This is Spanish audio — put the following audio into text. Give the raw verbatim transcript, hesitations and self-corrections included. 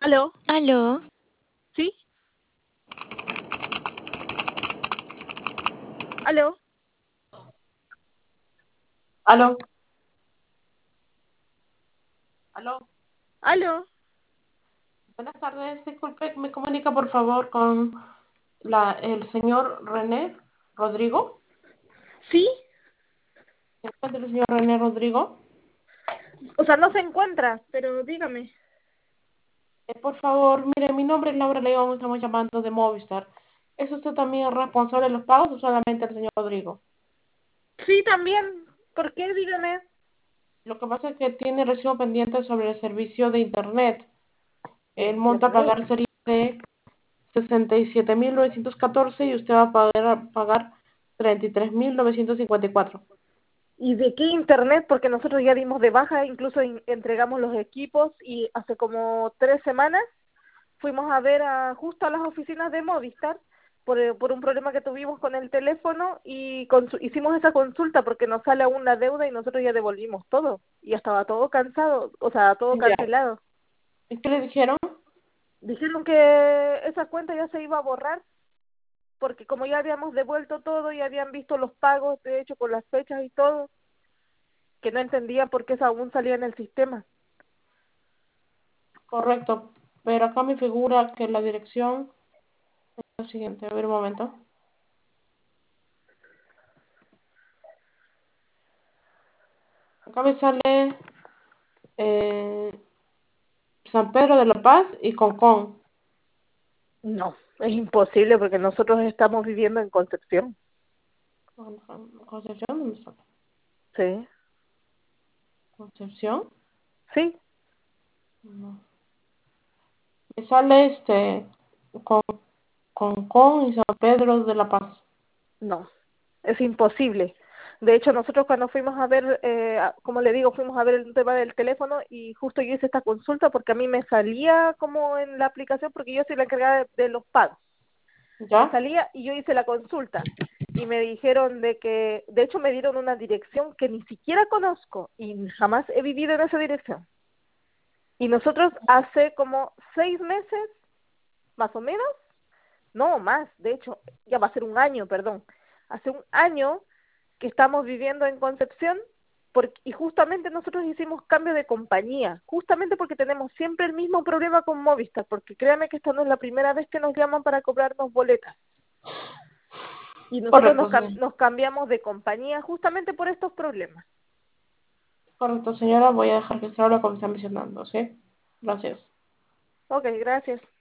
¿Aló? Aló, ¿Sí? ¿Aló? Aló, aló. ¿Aló? Buenas tardes. Disculpe, ¿me comunica por favor con la, el señor René Rodrigo? ¿Sí? ¿Se encuentra el señor René Rodrigo? O sea, no se encuentra, pero dígame. Eh, por favor, mire, mi nombre es Laura León, estamos llamando de Movistar. ¿Es usted también responsable de los pagos o solamente el señor Rodrigo? Sí, también. ¿Por qué? Dígame. Lo que pasa es que tiene recibo pendiente sobre el servicio de internet. De El monto a internet. pagar sería de sesenta y siete mil novecientos catorce y usted va a pagar, pagar treinta y tres mil novecientos cincuenta y cuatro. ¿Y de qué internet? Porque nosotros ya dimos de baja, incluso in- entregamos los equipos y hace como tres semanas fuimos a ver a, justo a las oficinas de Movistar por, eh, por un problema que tuvimos con el teléfono y consu- hicimos esa consulta porque nos sale aún la deuda y nosotros ya devolvimos todo. Y ya estaba todo cansado, o sea, todo Ya. cancelado. ¿Y qué le dijeron? Dijeron que esa cuenta ya se iba a borrar porque como ya habíamos devuelto todo y habían visto los pagos, de hecho, con las fechas y todo, que no entendían por qué eso aún salía en el sistema. Correcto, pero acá me figura que la dirección es la siguiente. A ver un momento. Acá me sale eh, San Pedro de la Paz y Concón. No, es imposible porque nosotros estamos viviendo en Concepción. Concepción, ¿dónde está? Sí, Concepción. sí, No. Me sale este con Concón y San Pedro de la Paz. no, es imposible. De hecho, nosotros cuando fuimos a ver, eh, a- como le digo, fuimos a ver el tema del teléfono y justo yo hice esta consulta porque a mí me salía como en la aplicación porque yo soy la encargada de, de los pagos. Me ¿Ya? salía y yo hice la consulta y me dijeron de que, de hecho me dieron una dirección que ni siquiera conozco y jamás he vivido en esa dirección. Y nosotros hace como seis meses, más o menos, no más, de hecho, ya va a ser un año, perdón, hace un año que estamos viviendo en Concepción porque, y justamente nosotros hicimos cambio de compañía, justamente porque tenemos siempre el mismo problema con Movistar, porque créanme que esta no es la primera vez que nos llaman para cobrarnos boletas. Y nosotros Correcto, nos, cam- señora. nos cambiamos de compañía justamente por estos problemas. Correcto, señora. Voy a dejar que se hable como está mencionando, ¿sí? Gracias. Ok, gracias.